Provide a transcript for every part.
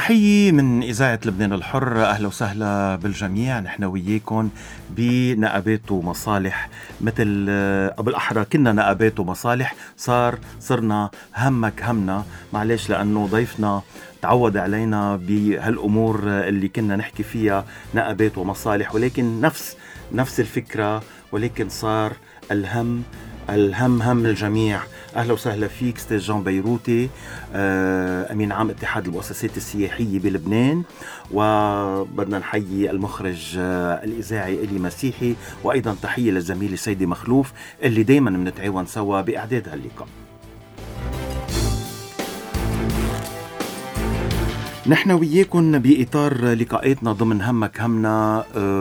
تحية من إذاعة لبنان الحر. أهلا وسهلا بالجميع. نحن وياكم بنقابات ومصالح، مثل بالأحرى كنا نقابات ومصالح، صرنا همك همنا. معلش لأنه ضيفنا تعود علينا بهالأمور اللي كنا نحكي فيها نقابات ومصالح، ولكن نفس الفكرة، ولكن صار الهم هم الجميع. أهلا وسهلا فيك أستاذ جان بيروتي، أمين عام اتحاد المؤسسات السياحية بلبنان. وبدنا نحيي المخرج الإذاعي إلي مسيحي، وأيضا تحية للزميل سيدي مخلوف اللي دايما بنتعاون سوا بإعداد هاللقاء. نحن وياكم بإطار لقاءاتنا ضمن همك همنا.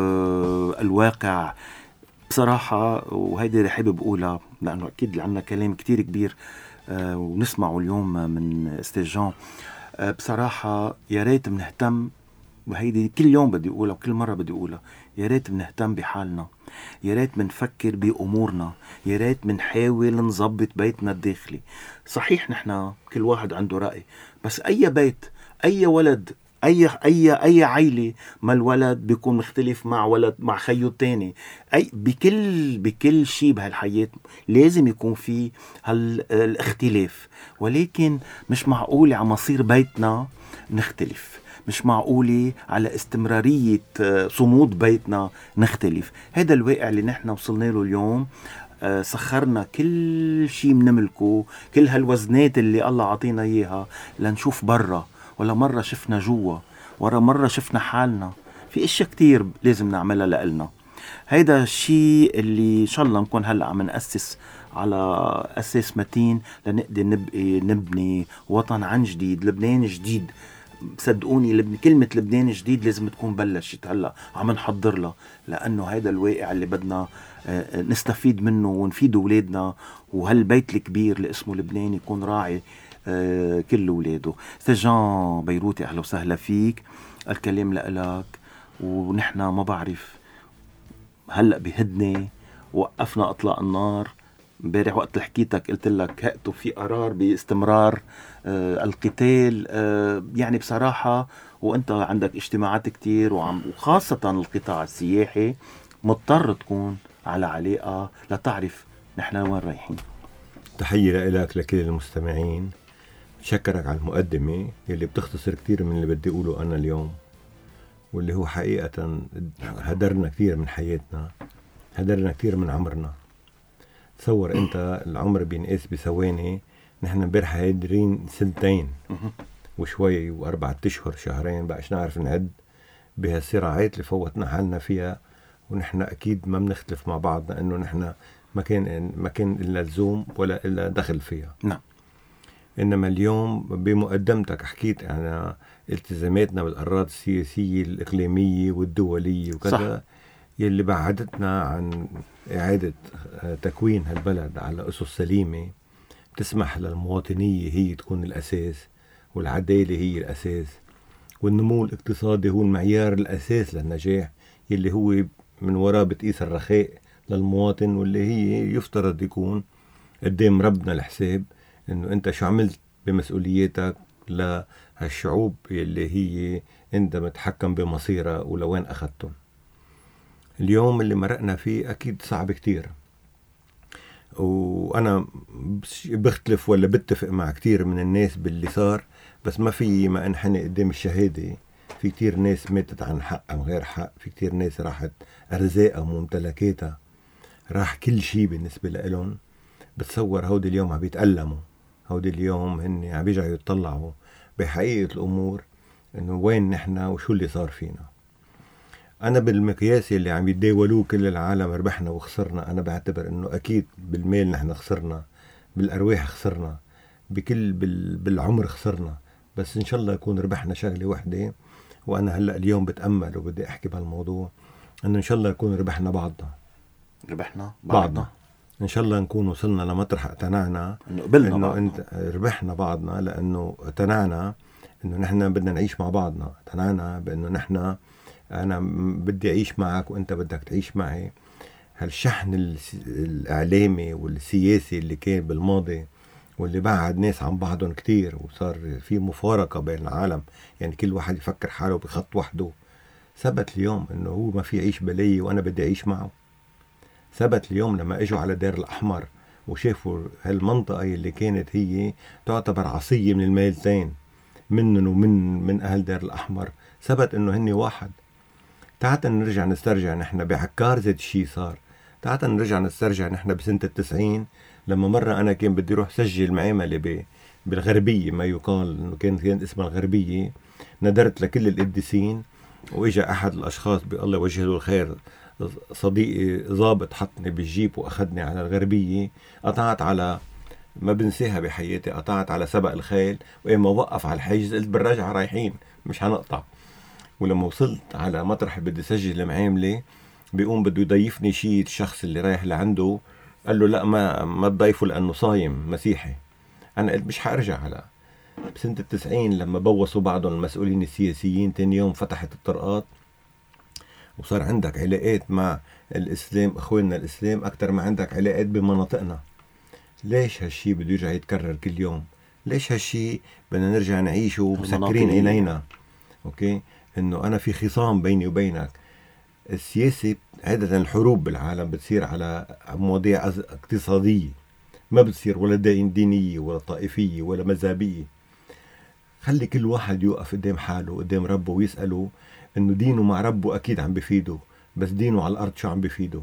الواقع بصراحة، وهيدي رح حابب أقولها لأنه أكيد عنا كلام كتير كبير ونسمعه اليوم من أستاذ جان. بصراحة يا ريت بنهتم، وهيدي كل يوم بدي أقولها وكل مرة بدي أقولها، يا ريت بنهتم بحالنا، يا ريت بنفكر بأمورنا، يا ريت بنحاول نظبط بيتنا الداخلي. صحيح نحن كل واحد عنده رأي، بس أي بيت، أي ولد، أي عائلة ما الولد بيكون مختلف مع ولد مع خيو التاني. بكل شيء بهالحياة لازم يكون في هالاختلاف، ولكن مش معقولة على مصير بيتنا نختلف، مش معقولة على استمرارية صمود بيتنا نختلف. هذا الواقع اللي نحن وصلنا له اليوم. سخرنا كل شيء منملكه، كل هالوزنات اللي الله عطينا إياها لنشوف برا، ولا مرة شفنا جوا، ولا مرة شفنا حالنا. في اشياء كتير لازم نعملها لإلنا. هيدا الشيء اللي إن شاء الله نكون هلأ عم نأسس على أساس متين لنقدر نبني وطن عن جديد، لبنان جديد. صدقوني كلمة لبنان جديد لازم تكون بلشت هلأ عم نحضر لها، لأنه هيدا الواقع اللي بدنا نستفيد منه ونفيد أولادنا، وهالبيت الكبير اللي اسمه لبنان يكون راعي كل ولاده. أستاذ جان بيروتي، أهلا وسهلا فيك. الكلام لألك. ونحن ما بعرف هلأ بهدنة وقفنا أطلاق النار. امبارح وقت حكيتك قلت لك هقتوا في قرار باستمرار القتال. يعني بصراحة وانت عندك اجتماعات كتير وخاصة القطاع السياحي مضطر تكون على علاقة لتعرف نحن وين رايحين. تحية لك لكل المستمعين. شكرك على المقدمة اللي بتختصر كتير من اللي بدي أقوله أنا اليوم، واللي هو حقيقة هدرنا كتير من حياتنا، هدرنا كتير من عمرنا. تصور أنت العمر بينقاس بثواني. نحن امبارح هادرين 2 وشوي و4 أشهر، شهرين بقاش نعرف نعد بهالصراعات اللي فوتنا حالنا فيها. ونحن أكيد ما بنختلف مع بعض، لأنه نحن ما كان إلا لزوم ولا إلا دخل فيها. نعم. إنما اليوم بمقدمتك حكيت عن التزاماتنا بالأراضي السياسية الإقليمية والدولية وكذا، يلي بعدتنا عن إعادة تكوين هالبلد على أسس سليمة تسمح للمواطنية هي تكون الأساس، والعدالة هي الأساس، والنمو الاقتصادي هو المعيار الأساس للنجاح، يلي هو من وراء بتقيس الرخاء للمواطن، واللي هي يفترض يكون قدام ربنا الحساب إنه أنت شو عملت بمسؤولياتك لهالشعوب اللي هي أنت متحكم بمصيرها ولوين أخذتهم. اليوم اللي مرقنا فيه أكيد صعب كتير، وأنا بختلف ولا بتفق مع كتير من الناس باللي صار، بس ما في ما انحني قدام الشهادة. في كتير ناس ماتت عن حق أو غير حق، في كتير ناس راحت أرزاقها وممتلكاتها، راح كل شيء بالنسبة لهم. بتصور هودي اليوم عم بيتألموا، هودي اليوم هن عم بيرجعوا يطلعوا بحقيقة الأمور إنه وين نحن وشو اللي صار فينا. أنا بالمقياس اللي عم يتداولوه كل العالم ربحنا وخسرنا، أنا بعتبر إنه أكيد بالمال نحن خسرنا، بالأرواح خسرنا، بالعمر خسرنا، بس إن شاء الله يكون ربحنا شغلة واحدة. وأنا هلأ اليوم بتأمل وبدي أحكي بهالموضوع، إنه إن شاء الله يكون ربحنا بعضنا. إن شاء الله نكون وصلنا لمطرح اقتنعنا إنه أنت ربحنا بعضنا، لأنه اقتنعنا إنه نحن بدنا نعيش مع بعضنا، اقتنعنا بإنه نحن أنا بدي أعيش معك وأنت بدك تعيش معي. هالشحن الإعلامي والسياسي اللي كان بالماضي واللي بعد ناس عن بعضهم كتير، وصار في مفارقة بين العالم، يعني كل واحد يفكر حاله بخط وحده. ثبت اليوم انه هو ما في عيش بلية وانا بدي اعيش معه. ثبت اليوم لما اجوا على دير الاحمر وشافوا هالمنطقة اللي كانت هي تعتبر عصية من الميلتين، منن ومن اهل دير الاحمر، ثبت انه هني واحد. تعال نرجع نسترجع نحن بعكار ذات الشيء صار. تعال نرجع نسترجع نحن بسنة 90 لما مرة أنا كان بدي روح سجل معاملة بالغربية، ما يقال إنه كان اسمها الغربية. ندرت لكل القديسين، وإجا أحد الأشخاص بالله وجه له الخير، صديقي ضابط، حطني بالجيب وأخذني على الغربية. قطعت على، ما بنساها بحياتي، قطعت على سبق الخيل، وإما وقف على الحجز قلت بالرجعة رايحين مش هنقطع. ولما وصلت على مطرح بدي سجل المعاملة، بيقوم بده يضيفني شيء الشخص اللي رايح لعنده، قال له لا ما تضيفه لأنه صايم مسيحي. أنا قلت مش حارجع. على بسنة 90 لما بوصوا بعضهم المسؤولين السياسيين، تاني يوم فتحت الطرقات وصار عندك علاقات مع الإسلام، إخواننا الإسلام، أكتر ما عندك علاقات بمناطقنا. ليش هالشي بده يرجع يتكرر كل يوم؟ ليش هالشي بدنا نرجع نعيشه مسكرين عينينا؟ أوكي، إنه أنا في خصام بيني وبينك. السياسة عادة الحروب بالعالم بتصير على مواضيع اقتصادية، ما بتصير ولا دينية ولا طائفية ولا مذهبية. خلي كل واحد يوقف قدام حاله قدام ربه ويسأله إنه دينه مع ربه أكيد عم بفيده، بس دينه على الأرض شو عم بفيده؟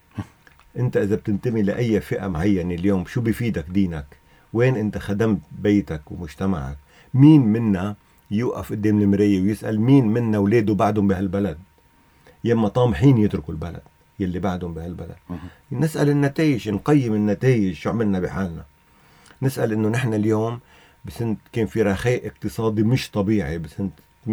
أنت إذا بتنتمي لأي فئة معينة اليوم، شو بفيدك دينك؟ وين أنت خدمت بيتك ومجتمعك؟ مين منا يوقف قدام المراية ويسأل مين منا ولاده بعدهم بهالبلد؟ يما طامحين يتركوا البلد يلي بعدهم بهالبلد. نسأل النتائج، نقيم النتائج، شو عملنا بحالنا. نسأل إنه نحن اليوم بسنة كان في رخاء اقتصادي مش طبيعي بسنة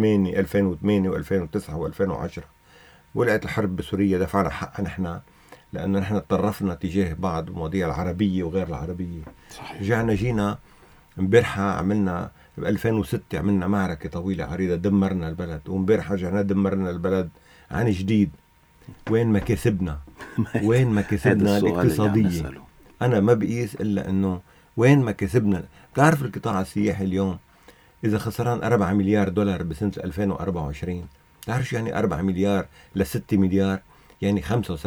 2008 و2009 و2010. ولقت الحرب بسوريا، دفعنا حقا نحن لأنه نحن تطرفنا تجاه بعض المواضيع العربية وغير العربية. صحيح. جينا امبارحة عملنا ب 2006 عملنا معركة طويلة عريضة، دمرنا البلد، وامبارحة رجعنا دمرنا البلد عن جديد. وين مكاسبنا؟ وين مكاسبنا الاقتصادية؟ أنا ما بقيس إلا إنه وين مكاسبنا. تعرف القطاع السياحي اليوم إذا خسران 4 مليار دولار بسنة 2024، تعرف شو يعني 4 مليار ل6 مليار؟ يعني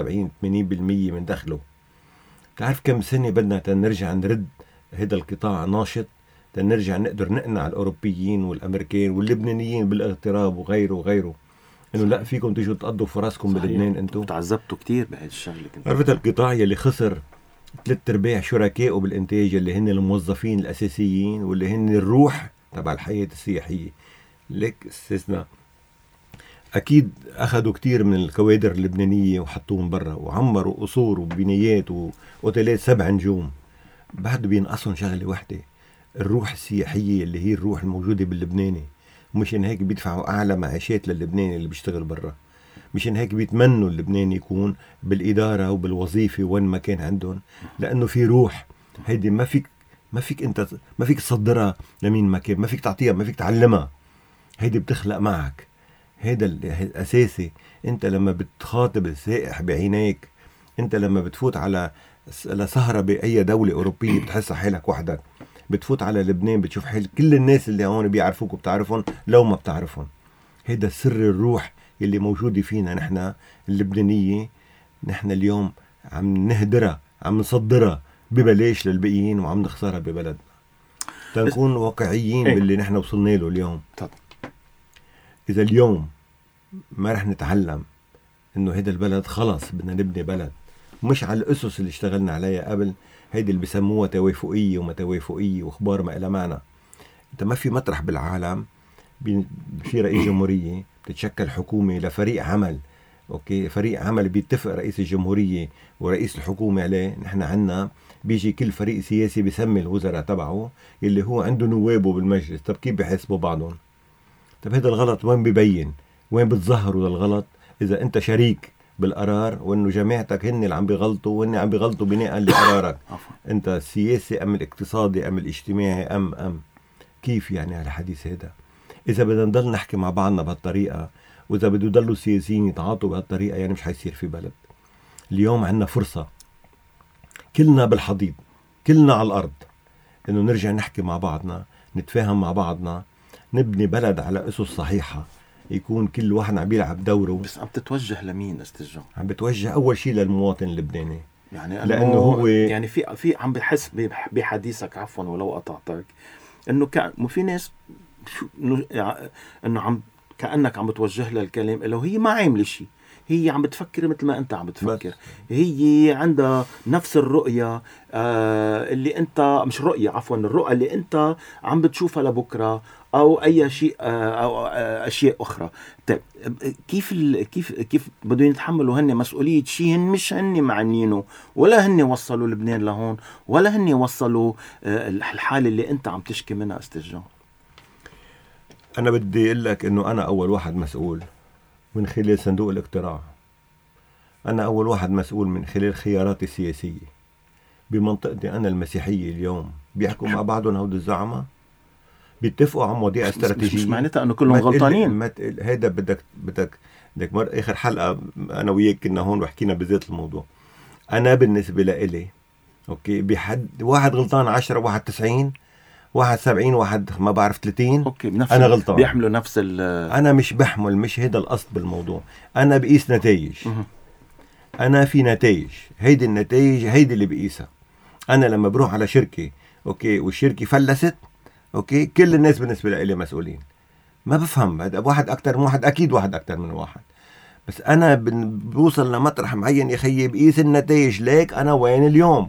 75-80% من دخله. تعرف كم سنة بدنا تنرجع نرد هذا القطاع ناشط، تنرجع نقدر نقنع الأوروبيين والأمريكان واللبنانيين بالاغتراب وغيره وغيره إنه لا فيكم تيجوا تقضوا فراسكم بلبنان. أنتم تعذبتوا كتير بهذا الشغلة. عرفت القطاع يلي خسر 3/4 شركائه بالإنتاج اللي هن الموظفين الأساسيين واللي هن الروح تبع الحياة السياحية. لك استثناء أكيد أخذوا كتير من الكوادر اللبنانية وحطوهم برا وعمروا قصور وبنايات وأوتيلات 7 نجوم. بعد بينقصهم شغلة واحدة، الروح السياحية اللي هي الروح الموجودة باللبناني. مشان هيك بيدفعوا أعلى معاشات للبناني اللي بيشتغل برا. مشان هيك بيتمنوا اللبناني يكون بالإدارة وبالوظيفة وين ما كان عندهم، لأنه في روح. هيدي ما فيك أنت ما فيك تصدرها لمين ما كان، ما فيك تعطيها، ما فيك تعلمها. هيدي بتخلق معك. هيدا الأساسي. أنت لما بتخاطب السائح بعينيك، أنت لما بتفوت على سهرة بأي دولة أوروبية بتحس حالك وحدك. بتفوت على لبنان بتشوف حال كل الناس اللي هون بيعرفوك وبتعرفهم لو ما بتعرفهم. هيدا سر الروح اللي موجودة فينا نحن اللبنانية. نحن اليوم عم نهدرها، عم نصدرها ببلاش للبقيين وعم نخسرها ببلدنا. تنكون واقعيين باللي نحن وصلنا له اليوم. إذا اليوم ما رح نتعلم إنه هيدا البلد خلص بدنا نبني بلد مش على الأسس اللي اشتغلنا عليها قبل، هيدي اللي بسموها توافقية وما توافقية وأخبار ما إلى معنى. أنت ما في مطرح بالعالم في رئيس جمهورية بتتشكل حكومة لفريق عمل. أوكي، فريق عمل بيتفق رئيس الجمهورية ورئيس الحكومة عليه. نحن عنا بيجي كل فريق سياسي بيسمي الوزراء تبعه اللي هو عنده نوابه بالمجلس. طب كيف بيحسبوا بعضهم؟ طب هذا الغلط وين بيبين؟ وين بتظهروا للغلط؟ إذا أنت شريك بالقرار وإنه جماعتك هن اللي عم بيغلطوا وهن عم بيغلطوا بناء لقرارك. أنت السياسي أم الاقتصادي أم الاجتماعي أم كيف يعني هالحديث هذا؟ إذا بدنا نضل نحكي مع بعضنا بهالطريقة وإذا بدو يضلوا السياسيين يتعاطوا بهالطريقة، يعني مش حيصير في بلد. اليوم عنا فرصة، كلنا بالحضيض، كلنا على الأرض. إنه نرجع نحكي مع بعضنا، نتفاهم مع بعضنا، نبني بلد على أسس صحيحة، يكون كل واحد عم بيلعب دوره. بس عم تتوجه لمين أستاذ جون؟ عم بتوجه أول شيء للمواطن اللبناني، يعني لأنه هو يعني في عم بحس بحديثك، عفوا ولو قطعتك، إنه في ناس إنه عم كأنك عم بتوجه لها الكلام لو هي ما عاملة شيء، هي عم بتفكر مثل ما أنت عم بتفكر بس. هي عندها نفس الرؤية اللي أنت، مش رؤية، عفوا الرؤية اللي أنت عم بتشوفها لبكرة أو أي شيء أو أشياء أخرى. طيب كيف بدهم يتحملوا هن مسؤولية شيء مش هن معنينه، ولا هن وصلوا لبنان لهون، ولا هن وصلوا الحالة اللي أنت عم تشكي منها أستاذ جون؟ أنا بدي أقول لك إنه أنا أول واحد مسؤول من خلال صندوق الاقتراع. أنا أول واحد مسؤول من خلال خياراتي السياسية بمنطقتي. أنا المسيحية اليوم بيحكوا مع بعضهم هود الزعماء، بيتفقوا على مواضيع استراتيجية. مش معناتها أنه كلهم غلطانين. هيدا بدك آخر حلقة أنا وياك كنا هون وحكينا بذات الموضوع. أنا بالنسبة لإلي أوكي، بحد واحد غلطان 10، واحد 90، واحد 70، واحد ما بعرف 30. أوكي، بنفس أنا غلطان، بيحملوا نفس أنا مش بحمل، مش هيدا القصد بالموضوع. أنا بقيس نتائج. أنا في نتائج، هيدي النتائج هيدي اللي بقيسها. أنا لما بروح على شركة أوكي والشركة فلست أوكي، كل الناس بالنسبة لي مسؤولين. ما بفهم، هذا واحد أكتر من واحد، أكيد واحد أكتر من واحد، بس أنا بوصل لمطرح معين يا خيي بقيس النتائج. ليك أنا وين اليوم؟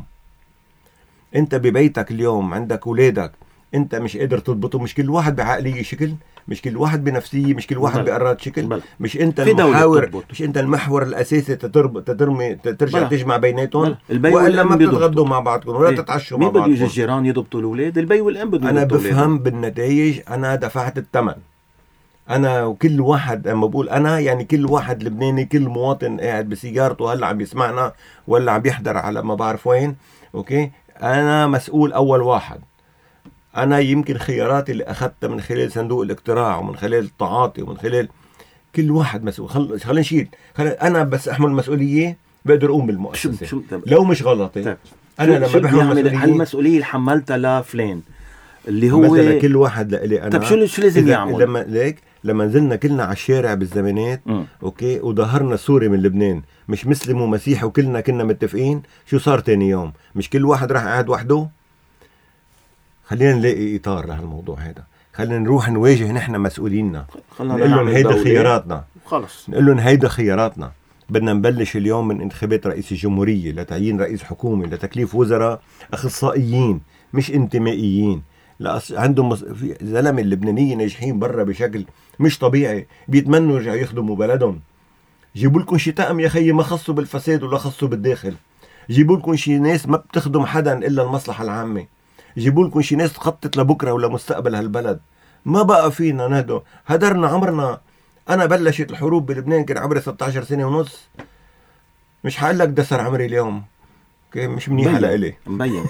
أنت ببيتك اليوم عندك أولادك، أنت مش قادر تضبطه. مش كل واحد بعقلية شكل، مش كل واحد بنفسية، مش كل واحد بقرارات شكل. مش أنت المحاور، مش أنت المحور الأساسي ترجع تجمع بيناتهم، وإلا ما بتتغدوا مع بعضكم ولا تتعشوا مع بعضكم. مين بده يجي الجيران يضبطوا الأولاد؟ البي والأم بدهم. أنا بفهم بالنتائج. أنا دفعت الثمن. أنا وكل واحد، أما بقول أنا يعني كل واحد لبناني، كل مواطن قاعد بسيارته هلا عم يسمعنا ولا عم يحضر على ما بعرف وين أوكي، أنا مسؤول أول واحد. أنا يمكن خياراتي اللي أخذتها من خلال صندوق الاقتراع ومن خلال التعاطي ومن خلال كل واحد مسؤول. خلينا نشيل، أنا بس أحمل المسؤولية بقدر أقوم بالمؤسسة لو مش غلطي. أنا لما بحمل المسؤولية اللي حملتها لفلان اللي هو مثلا كل واحد لإلي أنا. طب شو لازم يعمل؟ لما نزلنا كلنا على الشارع بالزمانات أوكي وظهرنا سوري من لبنان مش مسلم ومسيحي وكلنا كنا متفقين، شو صار تاني يوم؟ مش كل واحد راح قاعد وحده؟ خلينا نلاقي إطار لهالموضوع هذا. خلينا نروح نواجه نحن مسؤوليننا، نقول لهم هيدا خياراتنا. خلص نقول لهم هيدا خياراتنا. بدنا نبلش اليوم من انتخابات رئيس الجمهورية، لتعيين رئيس حكومة، لتكليف وزراء أخصائيين مش انتمائيين. عندهم في زلمة اللبنانية ناجحين برا بشكل مش طبيعي، بيتمنوا يرجعوا يخدموا بلدهم. جيبوا لكم شي طقم يا خيي ما خصوا بالفساد ولا خصوا بالداخل. جيبوا لكم شي ناس ما بتخدم حدا إلا المصلحة العامة. جيبوا لكم شي ناس تخطط لبكرة ولا مستقبل هالبلد. ما بقى فينا نهدو هدرنا عمرنا. أنا بلشت الحروب بلبنان كان عمري 16 سنة ونص. مش حقول لك دسر عمري اليوم، مش منيحة لإلي مبين.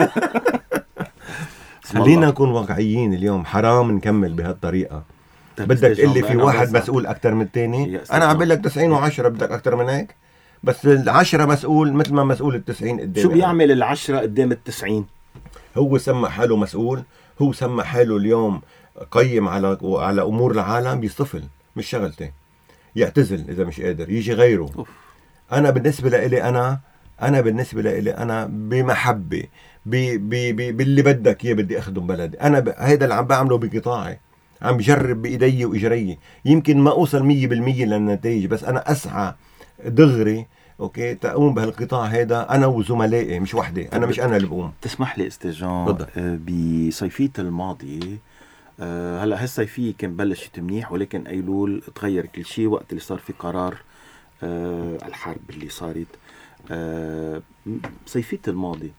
خلينا نكون واقعيين اليوم. حرام نكمل بهالطريقة. بدك تقلي في واحد مسؤول أكتر من التاني؟ أنا عم بقول لك 90 و10. بدك أكتر من هيك؟ بس 10 مسؤول مثل ما مسؤول 90 قدام. شو بيعمل 10 قدام 90؟ هو سمى حاله مسؤول. هو سمى حاله اليوم قيم على أمور العالم. بيصطفل، مش شغلتي. يعتزل إذا مش قادر، يجي غيره. أنا بالنسبة لإلي أنا بمحبة باللي بدك إياه بدي أخدم بلدي. أنا هيدا اللي عم بعمله بقطاعي. عم بجرب بإيدي وإجري. يمكن ما أوصل 100% للنتائج، بس أنا أسعى دغري أوكي تقوم بهالقطاع هيدا أنا وزملائي، مش وحدي. أنا مش أنا اللي بقوم. تسمح لي أستاذ جون، بصيفية الماضي هلا هالصيفية كان بلشت منيح، ولكن أيلول تغير كل شيء وقت اللي صار في قرار الحرب اللي صارت. صيفية الماضي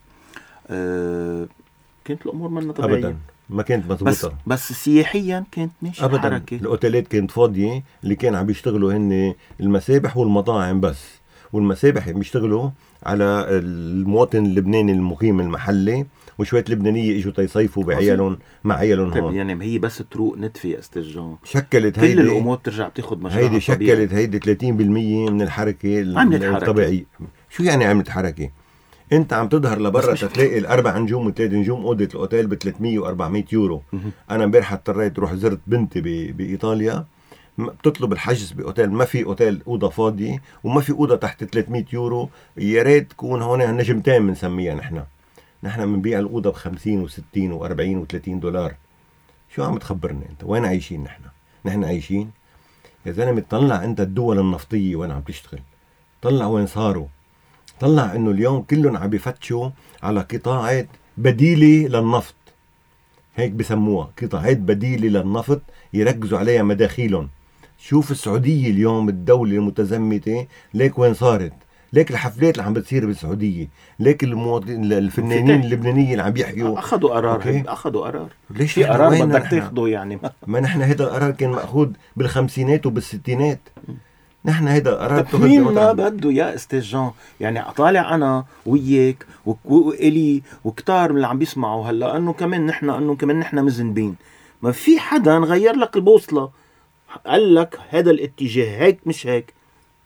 كانت الأمور منا طبيعية أبدا، ما كانت مضبوطة. بس سياحيا كانت ماشية أبدا. حركة. الأوتيلات كانت فاضية. اللي كان عم بيشتغلوا هن المسابح والمطاعم بس. والمسابح بيشتغلوا على المواطن اللبناني المقيم المحلي، وشوية لبنانية اجوا تيصيفوا بعيالهم مع عيالهم هون. يعني هي بس تروق نتفة يا أستاذ جون. شكلت كل الأمور ترجع بتاخد مجراها. هيدي شكلت هيدي 30% من الحركة الطبيعية. شو يعني عملت حركة؟ انت عم تظهر لبرا تلاقي الاربع نجوم وثلاث نجوم اوضه الاوتيل ب 300 و400 يورو. انا امبارح اضطريت اروح زرت بنتي بايطاليا، بتطلب الحجز باوتيل، ما في اوتيل اوضه فاضيه وما في اوضه تحت 300 يورو. يا ريت تكون هون نجمتين بنسميها نحن بنبيع الاوضه ب 50 و60 و40 و30 دولار. شو عم تخبرنا انت؟ وين عايشين نحن عايشين يا زلمه. طلع انت الدول النفطيه وين عم تشتغل، طلع وين صاروا، طلع انه اليوم كلهم عم بيفتشوا على قطاعات بديله للنفط، هيك بسموها قطاعات بديله للنفط يركزوا عليها مداخيلهم. شوف السعوديه اليوم الدوله المتزمته ليك وين صارت، ليك الحفلات اللي عم بتصير بالسعوديه، ليك الفنانين اللبنانيين اللي عم يحكوا اخذوا قرار. ليش في قرار بدك تاخده يعني؟ ما نحن هذا القرار كان مأخوذ بالخمسينات وبالستينات. نحن هذا القرار مين ما بده يا استاذ جان؟ يعني طالع انا وياك وإلي وكتار من اللي عم بيسمعوا هلا انه كمان نحن مذنبين. ما في حدا غير لك البوصله قال لك هذا الاتجاه هيك مش هيك.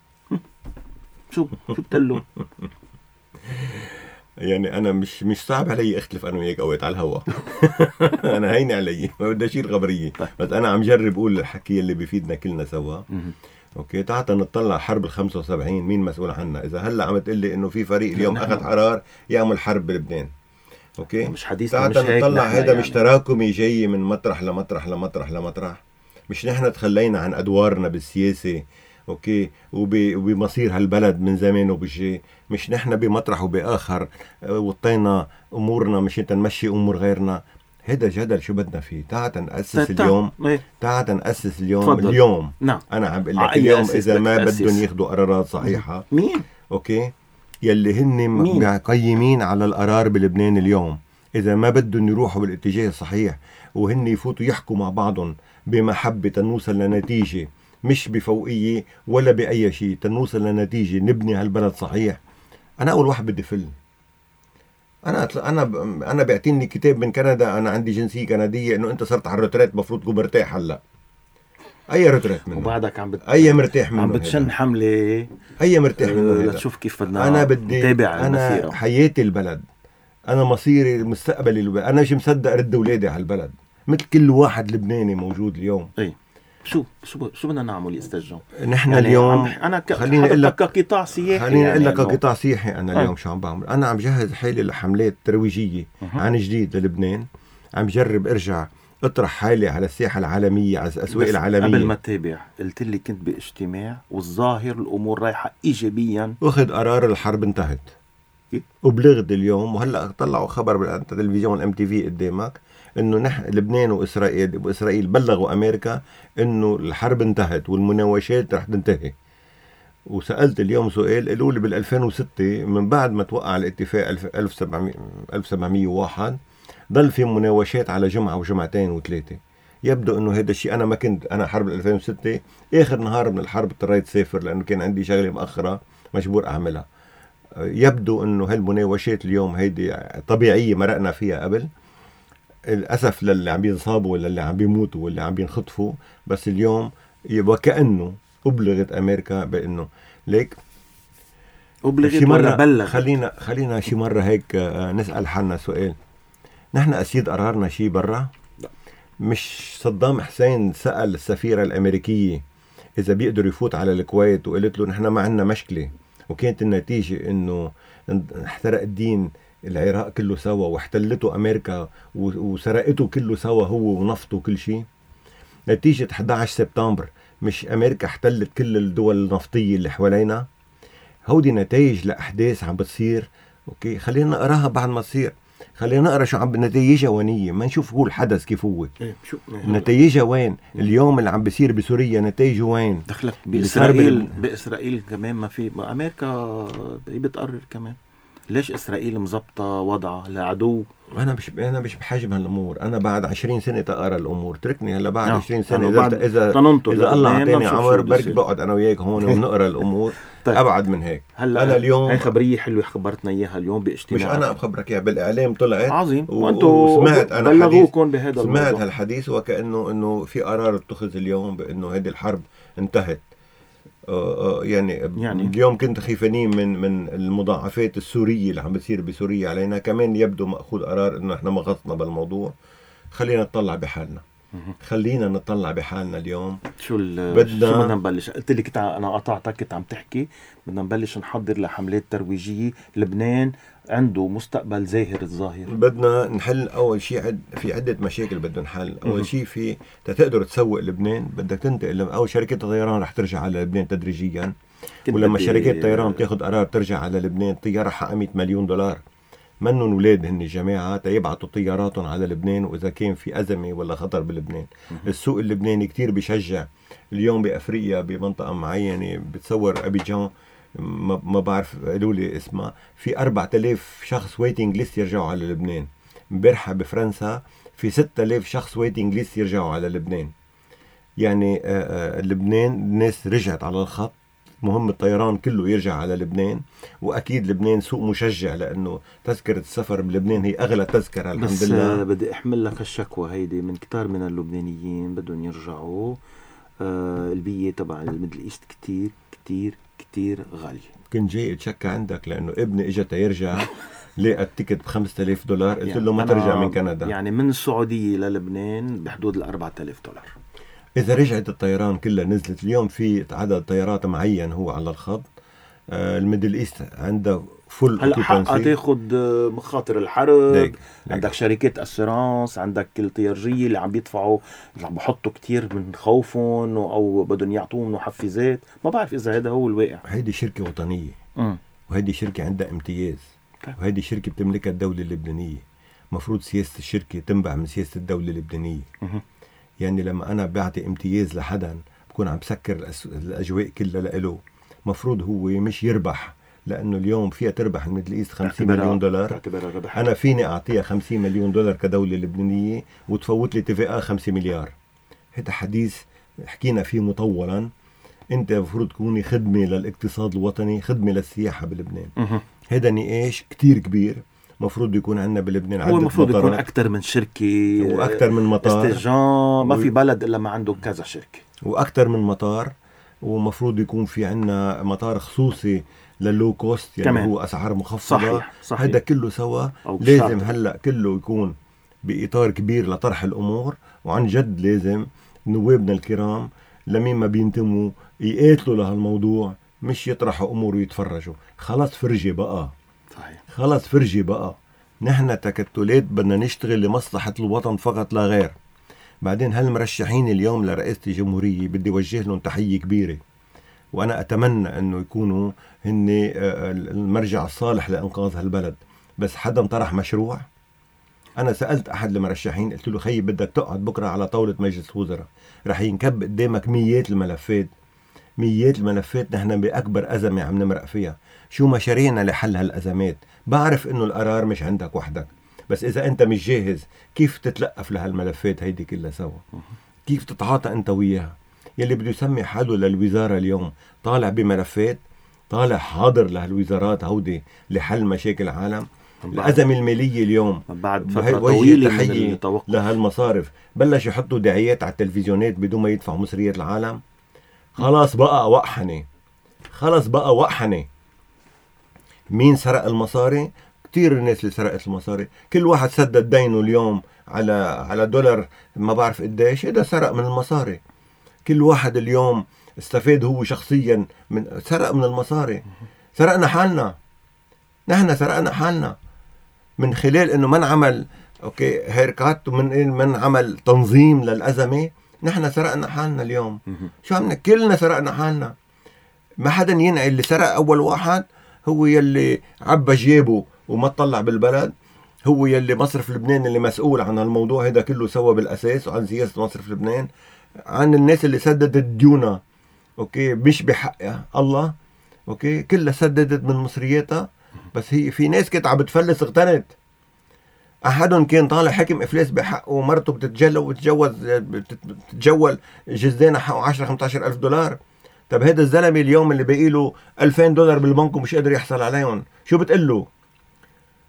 شو بتقول يعني انا مش صعب علي اختلف انا وياك اوقات على الهوا. انا هيني علي، ما بدي اشيل خبريه، بس انا عم جرب اقول الحكي اللي بيفيدنا كلنا سوا. اوكي تعال نطلع حرب ال75 مين مسؤول عنها؟ اذا هلا عم تقول لي انه في فريق اليوم اخذ قرار يعمل حرب بلبنان، اوكي مش حديثنا، مش هيك. نطلع هذا يعني مش تراكمي جاي من مطرح لمطرح. مش نحن تخلينا عن ادوارنا بالسياسه، اوكي، وبمصير هالبلد من زمان وبشي. مش نحن بمطرح وباخر وطينا امورنا مش نمشي امور غيرنا. هذا جدل شو بدنا فيه؟ تعال نأسس اليوم. تفضل. اليوم نعم. انا عم بقول لك اليوم اذا ما بدهم ياخذوا قرارات صحيحه. مين؟ اوكي، يلي هن قيمين على القرار بلبنان اليوم، اذا ما بدهم يروحوا بالاتجاه الصحيح وهن يفوتوا يحكوا مع بعضهم بمحبه تنوصل لنتيجه، مش بفوقيه ولا باي شيء، تنوصل لنتيجه نبني هالبلد صحيح. انا اول واحد بدي فل. انا بيعطيني كتاب من كندا، انا عندي جنسيه كنديه، انه انت صرت على الرترات مفروض تكون مرتاح. هلا اي رترات منه وبعدك اي مرتاح منه، عم بتشن حمله اي مرتاح منه. لتشوف كيف بدنا انا بدي نتابع المسيره. انا حياتي البلد، انا مصيري مستقبلي البلد. انا مش مصدق ارد اولادي على البلد مثل كل واحد لبناني موجود اليوم. اي شو بدنا نعمل يا استاذ جون؟ نحن يعني اليوم انا خليني اقول لك كقطاع سياحي، خليني اقول لك كقطاع سياحي. انا اليوم شو عم بعمل؟ انا عم جهز حالي لحملات ترويجيه عن جديد للبنان. عم جرب ارجع اطرح حالي على الساحه العالميه، على الاسواق العالميه. قبل ما تتابع قلت لي كنت باجتماع والظاهر الامور رايحه ايجابيا، واخذ قرار الحرب انتهت وبلغت اليوم. وهلا طلعوا خبر بالتلفزيون MTV قدامك انه نحن لبنان واسرائيل بلغوا امريكا انه الحرب انتهت والمناوشات رح تنتهي. وسالت اليوم سؤال، قالوا لي بال 2006 من بعد ما توقع الاتفاق 1701 ضل في مناوشات على جمعه وجمعتين وثلاثه. يبدو انه هذا الشيء، انا ما كنت، انا حرب 2006 اخر نهار من الحرب اضطريت اسافر لانه كان عندي شغله مأخره مجبور اعملها. يبدو انه هالمناوشات اليوم هيدي طبيعيه مرقنا فيها قبل. الأسف للي عم ينصابوا ولا اللي عم بيموتوا واللي عم بينخطفوا، بس اليوم وكأنه أبلغت أمريكا بأنه ليك أبلغت ولا بلغ. خلينا شي مرة هيك نسأل حالنا سؤال. نحن أسيد قرارنا شي برا؟ مش صدام حسين سأل السفيرة الأمريكية إذا بيقدر يفوت على الكويت وقالت له نحن ما عندنا مشكلة، وكانت النتيجة إنه احترق الدين العراق كله سوا واحتلته أمريكا وسرقته كله سوا هو ونفطه وكل شيء. نتيجة 11 سبتمبر مش أمريكا احتلت كل الدول النفطية اللي حوالينا؟ هودي نتائج لأحداث عم بتصير. أوكي، خلينا نقراها بعد ما تصير، خلينا نقرا شو عم نتائجها ونية، ما نشوف هو الحدث كيف هو. نتائجها وين؟ اليوم اللي عم بيصير بسوريا نتائجه وين؟ دخلك بإسرائيل كمان ما في، ما أمريكا بتقرر كمان. ليش إسرائيل مزبطة وضعها لعدو؟ أنا مش بحاجة بهالأمور. أنا بعد 20 سنة تقرأ الأمور، تركني هلا بعد 20 سنة. إذا الله عطيني عمر بركي بقعد أنا وياك هون ونقرأ الأمور. طيب. أبعد من هيك. هلا أنا اليوم هاي خبرية حلوة خبرتنا إياها اليوم باجتماع. مش أنا بخبرك إياها، بالإعلام طلعت عظيم، وأنتوا سمعت أنا بلغوكم بهذا الموضوع. سمعت هالحديث وكأنه في قرار اتخذ اليوم بأنه هذه الحرب انتهت. يعني اليوم كنت خيفانين من المضاعفات السورية اللي عم بتصير بسوريا علينا. كمان يبدو مأخوذ قرار انه احنا ما غصنا بالموضوع. خلينا نطلع بحالنا. خلينا نطلع بحالنا اليوم. شو بدنا نبلش؟ قلت لي كنت انا قطعتك، كنت عم تحكي بدنا نبلش نحضر لحملات ترويجية. لبنان عنده مستقبل زاهر الظاهر. بدنا نحل اول شيء في عدة مشاكل بدنا نحل. اول شيء في تقدر تسوق لبنان بدك تنتقل. او شركات الطيران رح ترجع على لبنان تدريجيا، ولما شركات الطيران تاخذ قرار ترجع على لبنان، الطيارة حقها $100 مليون. منن ولاد هن الجماعة تيبعتوا طياراتهم على لبنان وإذا كان في أزمة ولا خطر بلبنان. السوق اللبناني كتير بيشجع. اليوم بأفريقيا بمنطقة معينة بتصور أبيجان، ما بعرف قالوا لي اسمها، في 4000 شخص ويتنج ليست يرجعوا على لبنان. امبارحة بفرنسا في 6000 شخص ويتنج ليست يرجعوا على لبنان. يعني لبنان الناس رجعت على الخط. مهم الطيران كله يرجع على لبنان. وأكيد لبنان سوق مشجع لأنه تذكرة السفر بلبنان هي أغلى تذكرة الحمد لله. بس بدي أحمل لك الشكوى هيدي من كتار من اللبنانيين بدهم يرجعوا. البيئة تبع الميدل إيست كتير كتير كتير غالية. كنت جاي اتشكى عندك لأنه ابني إجا تيرجع لقى التيكت $5000. قلت له ما ترجع من كندا. يعني من السعودية للبنان بحدود $4000. إذا رجعت الطيران كلها نزلت. اليوم في عدد طيارات معين هو على الخط. الميدل إيست عنده فول هلا حقها تاخد مخاطر الحرب. عندك شركات أسيرانس، عندك الطيارجية اللي عم بيدفعوا، اللي عم بحطوا كتير من خوفهم أو بدهم يعطوهم محفزات. ما بعرف إذا هذا هو الواقع. هيدي شركة وطنية. وهيدي شركة عندها امتياز. وهيدي شركة بتملكها الدولة اللبنانية. مفروض سياسة الشركة تنبع من سياسة الدولة اللبنانية. يعني لما أنا بعطي امتياز لحدا بكون عم بسكر الأجواء كلها لإله. مفروض هو مش يربح، لأنه اليوم فيها تربح الميدل إيست $50 مليون. أنا فيني أعطيها $50 مليون كدولة لبنانية وتفوت لي TVA 5 مليار. هذا حديث حكينا فيه مطولا. أنت مفروض تكوني خدمة للاقتصاد الوطني، خدمة للسياحة بلبنان. هذا نقاش كتير كبير. مفروض يكون عندنا بلبنان عدة هو المفروض يكون أكتر من شركة وأكتر من مطار. استجام. ما في بلد إلا ما عنده كذا شركة وأكتر من مطار. ومفروض يكون في عندنا مطار خصوصي للو كوست، يعني كمان. هو أسعار مخفضة. صحيح. هذا كله سوا لازم هلأ كله يكون بإطار كبير لطرح الأمور. وعن جد لازم نوابنا الكرام لمين ما بينتموا يقاتلوا لهالموضوع، مش يطرحوا أمور ويتفرجوا. خلاص فرجي بقى. صحيح. خلاص فرجي بقى. نحن تكتلات بدنا نشتغل لمصلحة الوطن فقط لا غير. بعدين هالمرشحين اليوم لرئاسة الجمهورية بدي وجه لهم تحية كبيرة. وأنا أتمنى أنه يكونوا هن المرجع الصالح لإنقاذ هالبلد. بس حدا طرح مشروع. أنا سألت أحد المرشحين قلت له خيي بدك تقعد بكرة على طاولة مجلس الوزراء، رح ينكب قدامك ميات الملفات. نحن بأكبر أزمة عم نمرق فيها. شو مشاريعنا لحل هالأزمات؟ بعرف إنه القرار مش عندك وحدك، بس إذا أنت مش جاهز كيف تتلقف لهالملفات هيدي كلها سوا؟ كيف تتعاطى أنت وياها؟ يلي بده يسمي حاله للوزارة اليوم طالع بملفات، طالع حاضر لهالوزارات هودي لحل مشاكل العالم. الأزمة المالية اليوم بعد فترة طويلة من التوقف لهالمصارف بلش يحطوا دعايات على التلفزيونات بدون ما يدفعوا مصريات العالم. خلاص بقى وقحنة. مين سرق المصاري؟ كتير الناس اللي سرقت المصاري. كل واحد سدد دينه اليوم على دولار ما بعرف قديش. هذا سرق من المصاري. كل واحد اليوم استفاد هو شخصيا سرق من المصاري. سرقنا حالنا. نحن سرقنا حالنا من خلال انه من عمل هيركات ومن عمل تنظيم للأزمة. نحن سرقنا حالنا اليوم. شو عملنا؟ كلنا سرقنا حالنا. ما حدا ينعي. اللي سرق أول واحد هو يلي عبى جيبه وما طلع بالبلد. هو يلي مصرف لبنان اللي مسؤول عن الموضوع هذا كله سوا بالأساس، وعن سياسة مصرف لبنان، عن الناس اللي سددت ديونها مش بحقها الله كلها سددت من مصرياتها. بس هي في ناس كانت عم بتفلس اغتنت. أحدهم كان طالع حكم إفلاس بحقه ومرته بتتجول جزدانة حقه 10-15 ألف دولار. طب هذا الزلمة اليوم اللي بقيله $2000 بالبنك ومش قادر يحصل عليهم، شو بتقله؟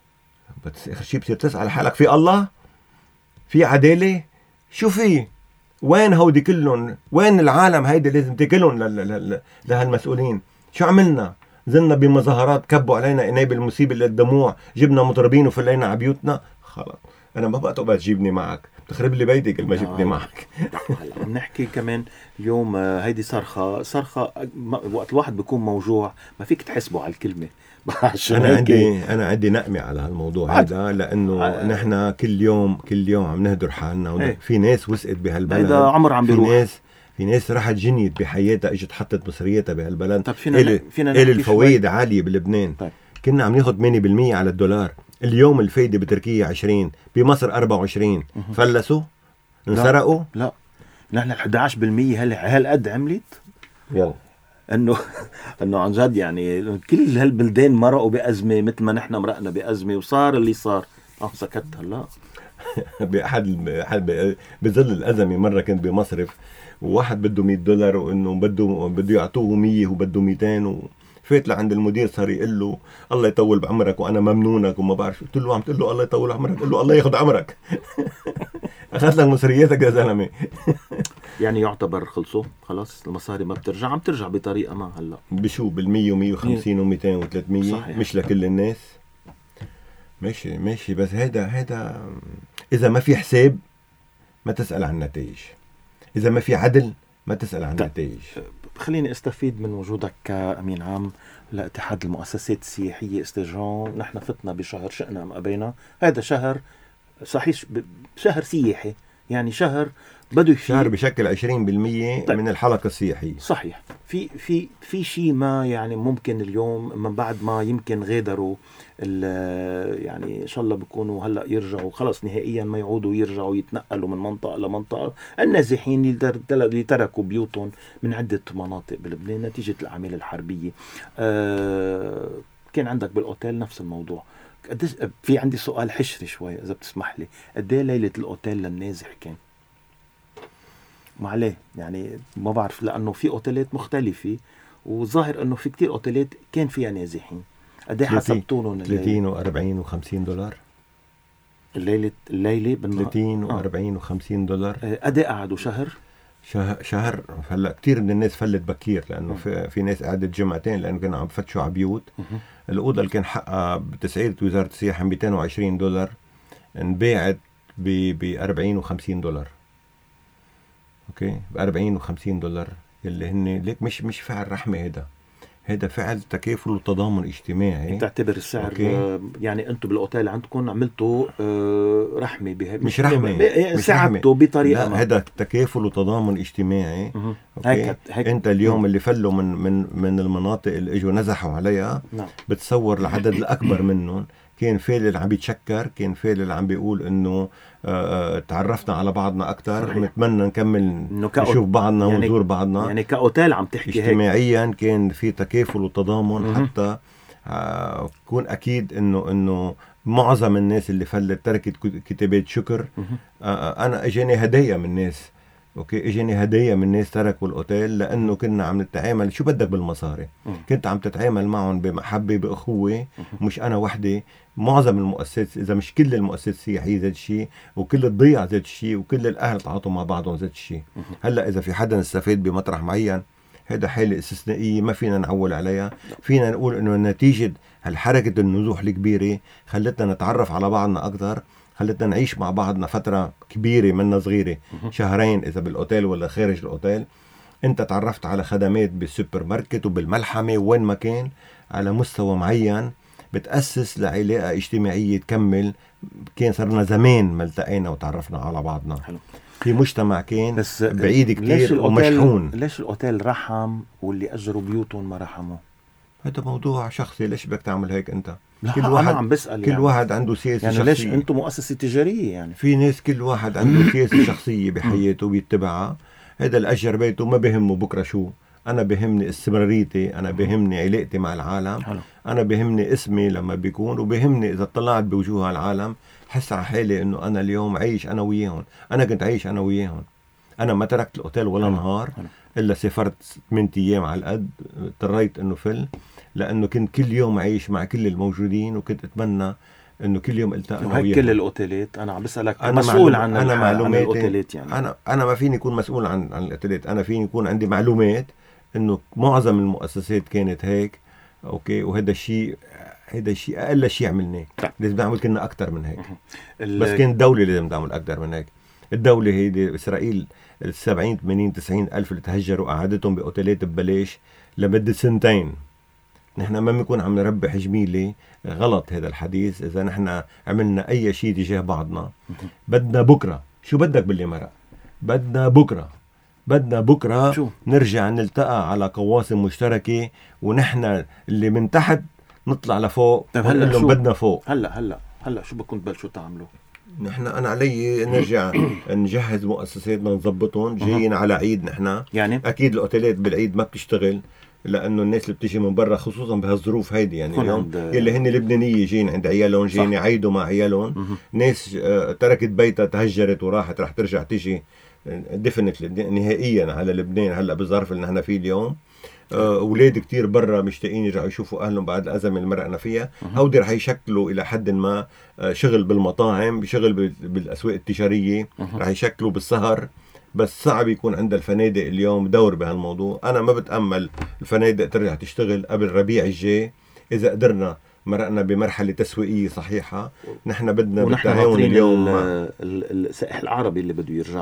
بس آخر شيء بتصير تسأل حالك في الله؟ في عدالة؟ شو في؟ وين هودي كلهم؟ وين العالم هيدي لازم تكلهم لهالمسؤولين؟ شو عملنا؟ زلنا بمظاهرات، كبوا علينا قنابل المصيبة للدموع، جبنا مطربين وفلينا على بيوتنا. خلص انا ما بقى تقبل تجيبني معك، تخرب لي بيتي كل ما جبتني معك. هلا عم نحكي كمان اليوم هيدي صرخة وقت الواحد بيكون موجوع ما فيك تحسبه على الكلمة. انا عندي نقمة على هالموضوع هذا، لانه نحن كل يوم عم نهدر حالنا. في ناس وثقت بهالبلد، هذا عمر عم بيروح. في ناس راحت جنيت بحياتها، اجت حطت مصرياتها بهالبلد. طب فينا الفوائد عالية بلبنان. طيب. كنا عم ناخد 8% على الدولار، اليوم الفايدة بتركيا 20، بمصر 24. فلسوا؟ انسرقوا؟ لا نحن 11% هالقد عملت. يلا انه عن جد يعني كل هالبلدان مرقوا بأزمة مثل ما نحن مرقنا بأزمة، وصار اللي صار. سكت هلا. بأحد بظل الأزمة مرة كنت بمصرف، وواحد بده $100 وإنه بده يعطوه 100 وبده 200 فات لعند المدير صار يقول له الله يطول بعمرك وانا ممنونك وما بعرف. قلت له عم تقول له الله يطول عمرك؟ قال له الله ياخذ عمرك. اخذت لك مصرياتك يا زلمه. يعني يعتبر خلصوا خلاص، المصاري ما بترجع، عم ترجع بطريقه ما هلا بشو بال100 و150 و200 و300. مش لكل الناس. ماشي بس هيدا اذا ما في حساب ما تسأل عن النتائج، اذا ما في عدل ما تسأل عن النتائج. خليني استفيد من وجودك كأمين عام لاتحاد المؤسسات السياحية استجران. نحن فتنا بشهر شئنا أم أبينا، هذا شهر صحيح شهر سياحي، يعني شهر بده شهر بشكل 20% طيب. من الحلقة السياحية. صحيح. في شيء ما يعني ممكن اليوم من بعد ما يمكن غادروا يعني ان شاء الله بيكونوا هلا يرجعوا خلص نهائيا، ما يعودوا يرجعوا يتنقلوا من منطقه لمنطقه. النازحين اللي تركوا بيوتهم من عده مناطق بلبنان نتيجه الاعمال الحربيه. كان عندك بالاوتيل نفس الموضوع. في عندي سؤال حشري شوي اذا بتسمح لي، قد ايه ليله الاوتيل للنازح كان؟ ما عليه يعني ما بعرف، لانه في اوتيلات مختلفه وظاهر انه في كتير اوتيلات كان فيها نازحين. قد ايه حسبتوا لهم؟ 30 و40 و$50 الليله 30 و40 و$50. قد ايه قعدوا؟ شهر. هلا كتير من الناس فلت بكير، لانه في ناس قعدت جمعتين لانه كانوا عم بفتشوا على بيوت. الاوضه اللي كان حقها بتسعيره وزاره السياحه $220 انباعت ب40 و$50. اوكي، ب40 و$50 اللي هن ليك مش فعل رحمه، هذا فعل تكافل وتضامن اجتماعي. تعتبر السعر يعني انتم بالاوتيل عندكم عملتوا رحمه مش رحمه، ساعدتوا بطريقه لا، هذا تكافل وتضامن اجتماعي. أوكي. هيك انت اليوم اللي فلوا من المناطق اللي اجوا نزحوا عليها، بتصور العدد الاكبر منهم كان فعل عم بيتشكر، كان فعل عم بيقول انه تعرفنا على بعضنا اكثر، نتمنى نكمل نشوف بعضنا يعني ونزور بعضنا. يعني كاوتيل عم تحكي اجتماعيا هيك. كان في تكافل وتضامن. حتى كون اكيد انه معظم الناس اللي فلت تركت كتابات شكر. انا اجاني هدايا من الناس. اوكي، اجاني هدايا من ناس تركوا الاوتيل لانه كنا عم نتعامل شو بدك بالمصاري. كنت عم تتعامل معهم بمحبه باخوه. مش انا وحدي، معظم المؤسسات اذا مش كل المؤسسات السياحيه ذات الشيء، وكل الضيعه ذات الشيء، وكل الاهل تعاطوا مع بعضهم ذات الشيء. هلا اذا في حدا استفاد بمطرح معين، هذا حالة استثنائية ما فينا نعول عليها. فينا نقول انه نتيجة هالحركة النزوح الكبيرة خلتنا نتعرف على بعضنا اكثر، خلتنا نعيش مع بعضنا فترة كبيرة منا صغيرة، شهرين إذا بالأوتيل ولا خارج الأوتيل. أنت تعرفت على خدمات بالسوبر ماركت وبالملحمة وين ما كان، على مستوى معين بتأسس لعلاقة اجتماعية تكمل. كان صرنا زمان ما التقينا وتعرفنا على بعضنا. حلو. في مجتمع كان بس بعيد كتير ومشحون. ليش الأوتيل رحم واللي أجروا بيوتهم ما رحموا؟ هذا موضوع شخصي. ليش بدك تعمل هيك أنت؟ كل واحد عم بسأل كل يعني. واحد عنده سياسة يعني شخصية. ليش أنتم مؤسسة تجارية؟ يعني في ناس كل واحد عنده سياسة شخصية بحياته بيتبعها. هذا الأجر بيته ما بهمه بكرة شو. أنا بهمني استمراريتي، أنا بهمني علاقتي مع العالم. حلو. أنا بهمني اسمي لما بيكون، وبهمني إذا طلعت بوجوه العالم حس على حالي إنه أنا اليوم عايش أنا وياهم. أنا كنت عايش أنا وياهم. أنا ما تركت الأوتيل ولا نهار. إلا سافرت 8 أيام على القد، اضطريت إنه لأنه كنت كل يوم عايش مع كل الموجودين، وكنت أتمنى انه كل يوم التقى وهيك كل الاوتيلات. انا عم بسالك أنا مسؤول عن أنا عن معلوماتي الاوتيلات يعني. انا ما فيني اكون مسؤول عن الاوتيلات. انا فيني يكون عندي معلومات انه معظم المؤسسات كانت هيك. اوكي، وهذا الشيء اقل شيء عملناه. لازم نعمل كنا اكثر من هيك. بس كان الدوله لازم تعمل اكثر من هيك. الدوله هيدي اسرائيل 70 80 90 الف اللي تهجروا قعدتهم باوتيلات ببلاش لمده سنتين. نحن ما بنكون عم نربح جميله. غلط هذا الحديث. اذا نحن عملنا اي شيء تجاه بعضنا بدنا بكره، شو بدك باللي مرق، بدنا بكره شو؟ نرجع نلتقى على قواسم مشتركه، ونحن اللي من تحت نطلع لفوق. طيب هلا ونقول لهم بدنا فوق. هلا شو بدكم تبلشوا تعملوا؟ نحن انا علي نرجع نجهز مؤسساتنا نظبطهم. جايين على عيد نحن يعني اكيد الاوتيلات بالعيد ما بتشتغل، لانه الناس اللي بتيجي من برا خصوصا بهالظروف هيدي يعني اليوم يلي هن لبنانيه جايين عند عيالهم، جايين يعيدوا مع عيالهم. ناس تركت بيتها تهجرت وراحت، رح ترجع تيجي ديفنتلي نهائيا على لبنان هلا بالظرف اللي نحن فيه اليوم. اولاد كتير برا مشتاقين يرجعوا يشوفوا اهلهم بعد الازمه اللي مرقنا فيها. هودي رح يشكلوا الى حد ما شغل بالمطاعم، شغل بالاسواق التجاريه، رح يشكلوا بالسهر. بس صعب يكون عند الفنادق اليوم دور بهالموضوع. انا ما بتامل الفنادق ترجع تشتغل قبل ربيع الجاي. اذا قدرنا مرقنا بمرحله تسويقيه صحيحه. نحن بدنا بالتعاون اليوم السائح العربي اللي بده يرجع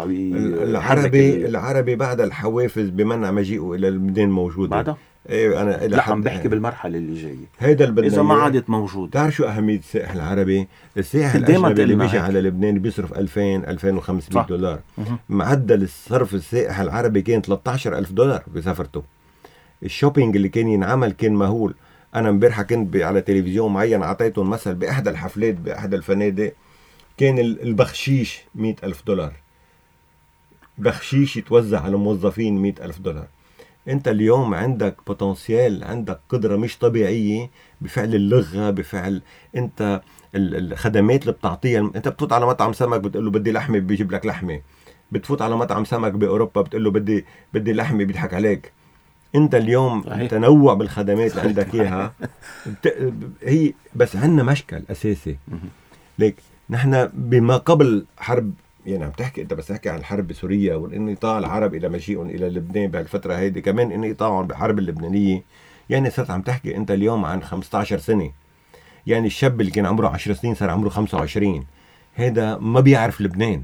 العربي بعد الحوافز بمنع مجيئه الى لبنان موجوده بعدها. ايه انا لا عم بحكي بالمرحله اللي جايه. هيدا اللي بدنا اذا ما عادت موجود. تعرف شو اهميه السائح العربي؟ السائح الاجنبي اللي بيجي على لبنان بيصرف 2500 دولار. معدل الصرف السائح العربي كان 13000 دولار بسفرته. الشوبينج اللي كان ينعمل كان مهول. انا امبارحه كنت على تلفزيون معين اعطيتهم مثل باحدى الحفلات باحدى الفنادق، كان البخشيش 100,000 دولار. بخشيش يتوزع على موظفين 100,000 دولار. انت اليوم عندك بوتنسيال، عندك قدرة مش طبيعية بفعل اللغة، بفعل انت الخدمات اللي بتعطيها. انت بتفوت على مطعم سمك بتقول له بدي لحمة بيجيب لك لحمة. بتفوت على مطعم سمك باوروبا بتقول له بدي لحمة بيضحك عليك. انت اليوم تنوع بالخدمات اللي عندك اياها. هي بس عندنا مشكل اساسي. ليك نحن بما قبل حرب، يعني عم تحكي انت بس تحكي عن الحرب بسوريا والانقطاع العرب الى مجيئهم الى لبنان بهالفتره هيدي، كمان انقطاعهم بحرب اللبنانيه. يعني صرت عم تحكي انت اليوم عن 15 سنه. يعني الشاب اللي كان عمره 10 سنين صار عمره 25. هذا ما بيعرف لبنان.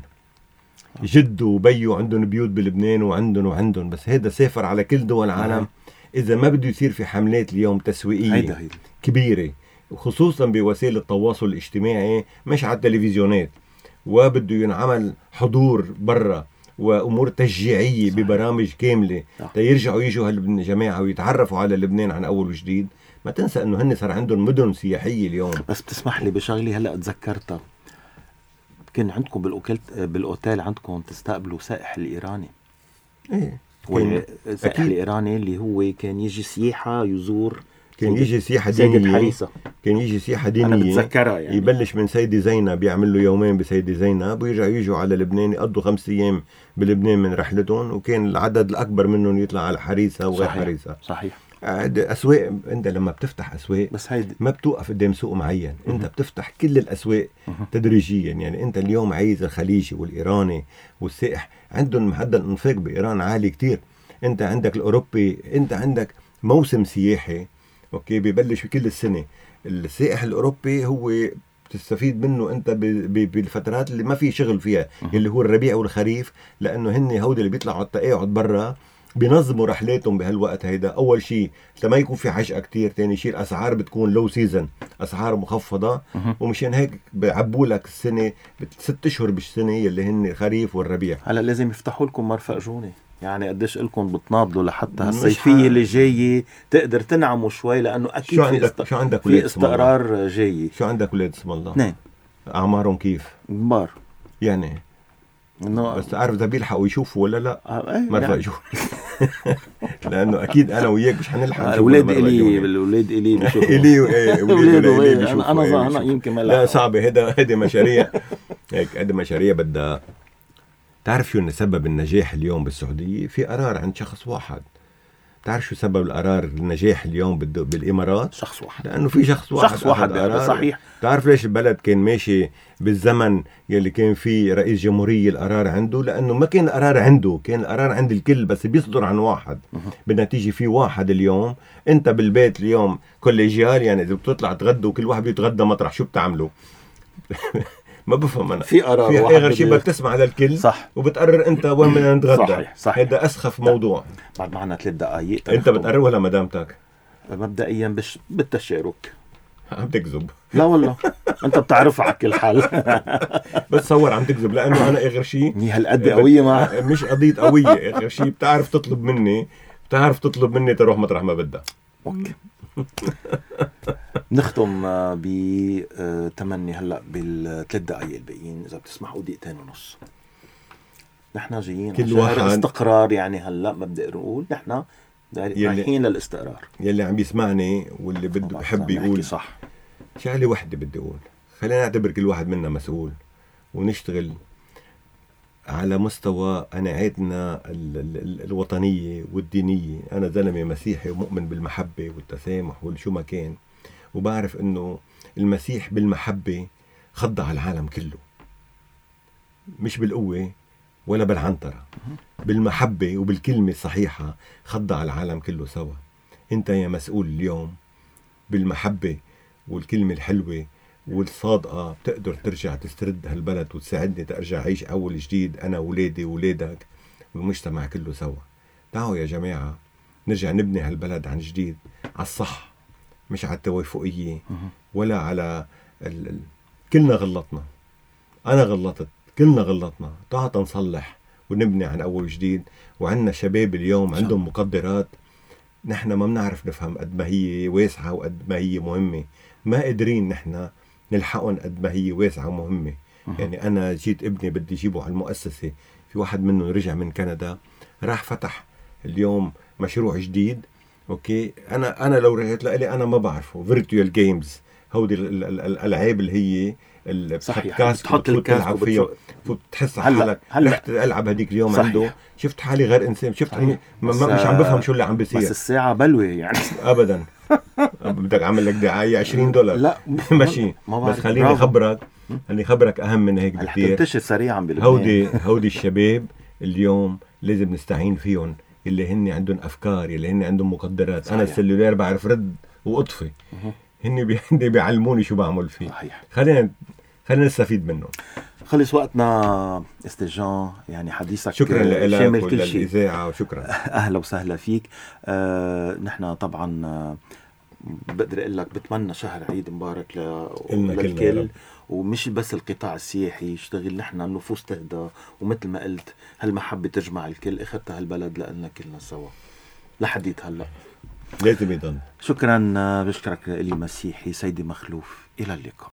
جده وبيه عندهم بيوت بلبنان وعندهم بس هذا سافر على كل دول العالم. اذا ما بده يصير في حملات اليوم تسويقيه كبيره، وخصوصا بوسائل التواصل الاجتماعي مش على التلفزيونات، وبده ينعمل حضور برا وامور تشجيعيه ببرامج كامله تيرجعوا يجوا هالجماعه ويتعرفوا على لبنان عن اول وجديد. ما تنسى انه هن صار عندهم مدن سياحيه اليوم. بس بتسمح لي بشغلي هلا تذكرتها، كان عندكم بالاوتيل عندكم تستقبلوا سائح الايراني. ايه السائح الايراني اللي هو كان يجي سياحه يزور، كان يجي سياحة دينية. كان يجي سياحة دينية. أنا بتذكرها يعني. يبلش من سيدي زينب، يعمل له يومين بسيدي زينب ويرجعوا على لبنان، يقضوا 5 أيام بلبنان من رحلتهم. وكان العدد الأكبر منهم يطلع على حريسة وغير حريسة. صحيح. أسواق، أنت لما بتفتح أسواق بس هيدي ما بتوقف قدام سوق معين. أنت بتفتح كل الأسواق تدريجيا. يعني أنت اليوم عايز الخليجي والإيراني والسائح عندهم معدل انفاق بإيران عالي كتير. أنت عندك الأوروبي، أنت عندك موسم سياحي اوكي ببلش بكل السنه. السائح الاوروبي هو بتستفيد منه انت بالفترات اللي ما في شغل فيها، اللي هو الربيع والخريف، لانه هن هودي اللي بيطلعوا على التقاعد برا بينظموا رحلاتهم بهالوقت هيدا. اول شيء لما يكون في عجقه كتير، ثاني شيء الاسعار بتكون لو سيزن، اسعار مخفضه. ومشان هيك بيعبوا لك السنه 6 اشهر بالسنه اللي هن الخريف والربيع. هلا لازم يفتحوا لكم مرفق جوني، يعني قديش لكم بتناضلوا لحتى هالصيفيه اللي جايه تقدر تنعموا شوي، لانه اكيد شو عندك في استقرار جاي. شو عندك ولاد اسم الله؟ 2. اعمارهم كيف؟ كبار يعني بس تعرف اذا بيلحقوا يشوفوا ولا لا؟ مرة يشوفوا. لانه اكيد انا وياك مش حنلحق. الاولاد الي بيشوفوا. الي انا يمكن ما لا صعبه. هيدا مشاريع هيك. هيدا مشاريع بدها. تعرف شو سبب النجاح اليوم بالسعوديه؟ في قرار عند شخص واحد. تعرف شو سبب القرار النجاح اليوم بالإمارات؟ شخص واحد. لأنه في شخص واحد قرار. صحيح. تعرف ليش البلد كان ماشي بالزمن يلي كان فيه رئيس جمهورية القرار عنده؟ لأنه ما كان القرار عنده، كان القرار عند الكل بس بيصدر عن واحد. بالنتيجة في واحد اليوم، أنت بالبيت اليوم كوليجيال، يعني إذا بتطلع تغدوا وكل واحد بيتغدى مطرح، شو بتعملوا؟ ما بفهم أنا. في قرار في واحد آخر شيء بدك تسمع للكل. صح. وبتقرر أنت وين بدنا نتغدى. صحيح. هذا أسخف موضوع. بعد معنا 3 دقائق. أنت بتقرر ولا مدامتك؟ مبدئيا بالتشارك. عم تكذب. لا والله انت بتعرفها على كل حال. بتصور عم تكذب، لانه انا اخر شيء هي هالقد قويه معها. مش قضيه قويه، اخر شيء بتعرف تطلب مني تروح مطرح ما بدها. اوكي. نختم بتمني هلا بال3 دقائق الباقيين، اذا بتسمحوا 2.5 دقائق. نحن جايين كل واحد استقرار، يعني هلا ما بدي اقول نحن رايحين للاستقرار. يلي عم يسمعني واللي بده بحب يقول صح، شغله وحده بدي اقول، خلينا نعتبر كل واحد منا مسؤول ونشتغل على مستوى قناعاتنا الوطنيه والدينيه. انا زلمه مسيحي ومؤمن بالمحبه والتسامح والشو ما كان، وبعرف انه المسيح بالمحبه خضع العالم كله، مش بالقوه ولا بالعنطرة، بالمحبة وبالكلمة الصحيحة خضع العالم كله سوا. انت يا مسؤول اليوم بالمحبة والكلمة الحلوة والصادقة بتقدر ترجع تسترد هالبلد وتساعدني ترجع عيش أول جديد، أنا وولادي وولادك والمجتمع كله سوا. تعالوا يا جماعة نرجع نبني هالبلد عن جديد على الصح، مش على التوافقية ولا على كلنا غلطنا، أنا غلطت، كلنا غلطنا. تعال نصلح ونبني عن أول جديد. وعندنا شباب اليوم عندهم مقدرات نحن ما بنعرف نفهم قد ما هي واسعة وقد ما هي مهمة، ما قادرين نحن نلحقهم قد ما هي واسعة ومهمة. يعني أنا جيت ابني بدي جيبه على المؤسسة، في واحد منهم رجع من كندا راح فتح اليوم مشروع جديد. أوكي، أنا لو رجعت لإلي أنا ما بعرفه، فيرتوال جيمز، هودي الألعاب اللي هي الكاس، بتحط الكاس فيها وبتحس حالك رحت العب هديك اليوم. صحيح. عنده شفت حالي غير انسان، شفت مش عم بفهم شو اللي عم بيصير. بس الساعه بلوه يعني. ابدا. بدك اعمل لك دعايه $20. لا ماشي، بس خليني خبرك اهم من هيك بكثير. تنتشر سريعا بلبنان. هودي الشباب اليوم لازم نستعين فيهم، اللي هن عندهم افكار، اللي هن عندهم مقدرات. صحيح. انا السلولار بعرف رد واطفي، هن بيعلموني شو بعمل فيه. صحيح. خلينا نستفيد منه. خلص وقتنا استجان، يعني حديثك شكرا لك شامل كل شيء. وللإذاعة وشكرا. أهلا وسهلا فيك. نحن طبعا بقدر أقول لك بتمنى شهر عيد مبارك للكل، ومش بس القطاع السياحي يشتغل، نحن النفوس تهدى، ومثل ما قلت هالمحبة تجمع الكل. اخذتها هالبلد لأننا كلنا سوا لحديت هلأ لازم يضل. شكرا. بشكرك إلي مسيحي سيدي مخلوف، إلى اللقاء.